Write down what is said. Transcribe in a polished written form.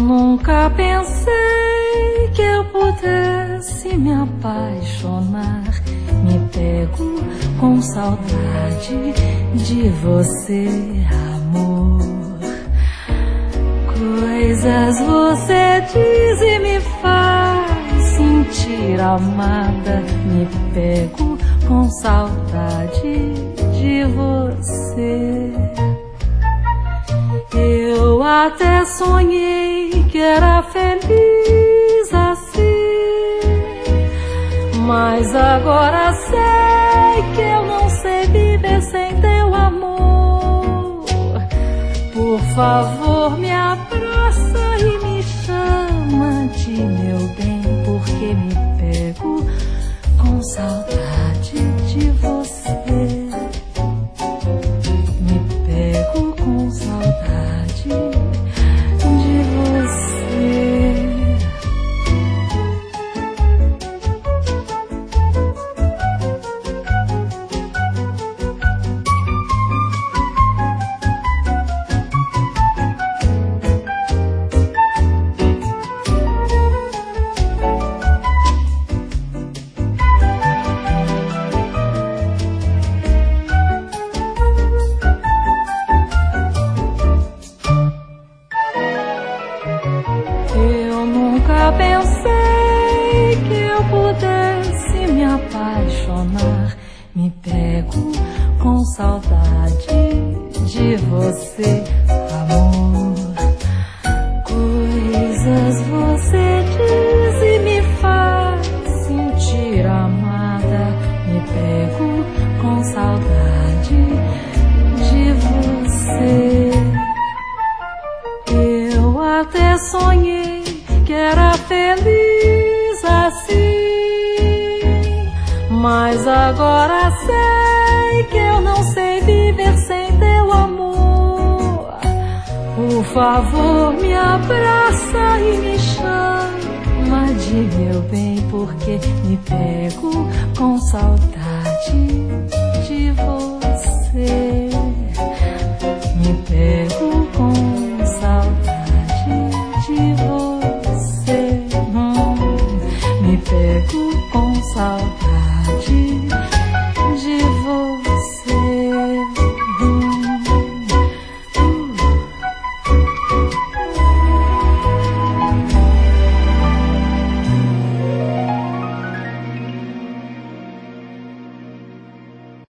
nunca pensei que eu pudesse me apaixonar. Me pego com saudade de você, amor. Coisas você diz e me faz sentir amada. Me pego com saudade de você. Eu até sonhei que era feliz assim, mas agora sei que eu não sei viver sem teu amor. Por favor, me abraça e me chama de meu bem, porque me pego com saudade de você. Me pego com saudade de você. Eu nunca pensei que eu pudesse me apaixonar. Me pego com saudade de você, amor. Coisas você diz e me faz sentir amada. Me pego com saudade de você. Eu até sonhei que era feliz assim, mas agora sei que eu não sei viver sem teu amor. Por favor, me abraça e me chama de meu bem, porque me pego com saudade de você. Me pego com saudade de você. Me pego com saudade